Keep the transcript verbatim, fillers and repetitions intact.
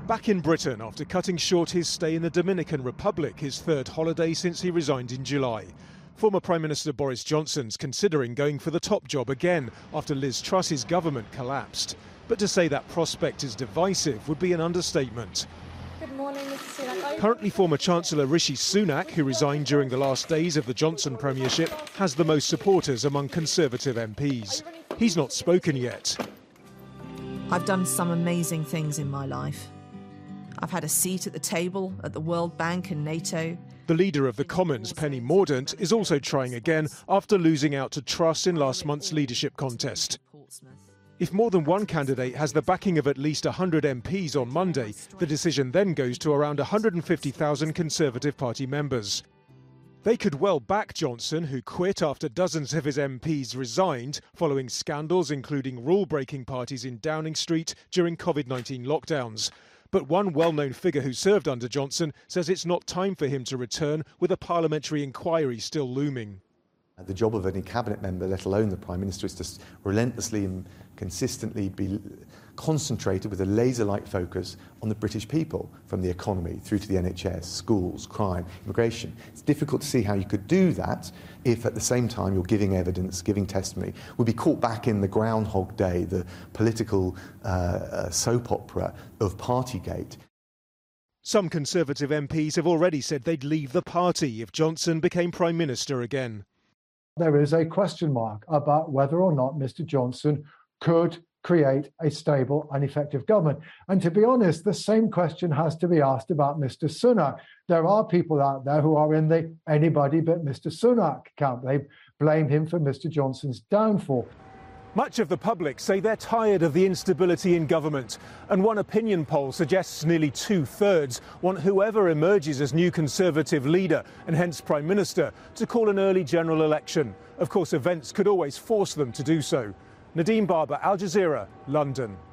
Back in Britain after cutting short his stay in the Dominican Republic, his third holiday since he resigned in July. Former Prime Minister Boris Johnson's considering going for the top job again after Liz Truss's government collapsed. But to say that prospect is divisive would be an understatement. Good morning, Mister Sunak. Currently former Chancellor Rishi Sunak, who resigned during the last days of the Johnson premiership, has the most supporters among Conservative M Ps. He's not spoken yet. I've done some amazing things in my life. I've had a seat at the table at the World Bank and NATO. The leader of the Commons, Penny Mordaunt, is also trying again after losing out to Truss in last month's leadership contest. If more than one candidate has the backing of at least one hundred M Ps on Monday, the decision then goes to around one hundred fifty thousand Conservative Party members. They could well back Johnson, who quit after dozens of his M Ps resigned following scandals including rule-breaking parties in Downing Street during COVID nineteen lockdowns. But one well-known figure who served under Johnson says it's not time for him to return, with a parliamentary inquiry still looming. The job of any cabinet member, let alone the Prime Minister, is to relentlessly and consistently be concentrated with a laser-like focus on the British people, from the economy through to the N H S, schools, crime, immigration. It's difficult to see how you could do that if at the same time you're giving evidence, giving testimony. We'll be caught back in the Groundhog Day, the political uh, uh, soap opera of Partygate. Some Conservative M Ps have already said they'd leave the party if Johnson became Prime Minister again. There is a question mark about whether or not Mister Johnson could create a stable and effective government. And to be honest, the same question has to be asked about Mister Sunak. There are people out there who are in the anybody but Mister Sunak camp. They blame him for Mister Johnson's downfall. Much of the public say they're tired of the instability in government, and one opinion poll suggests nearly two-thirds want whoever emerges as new Conservative leader, and hence Prime Minister, to call an early general election. Of course, events could always force them to do so. Nadeem Barber, Al Jazeera, London.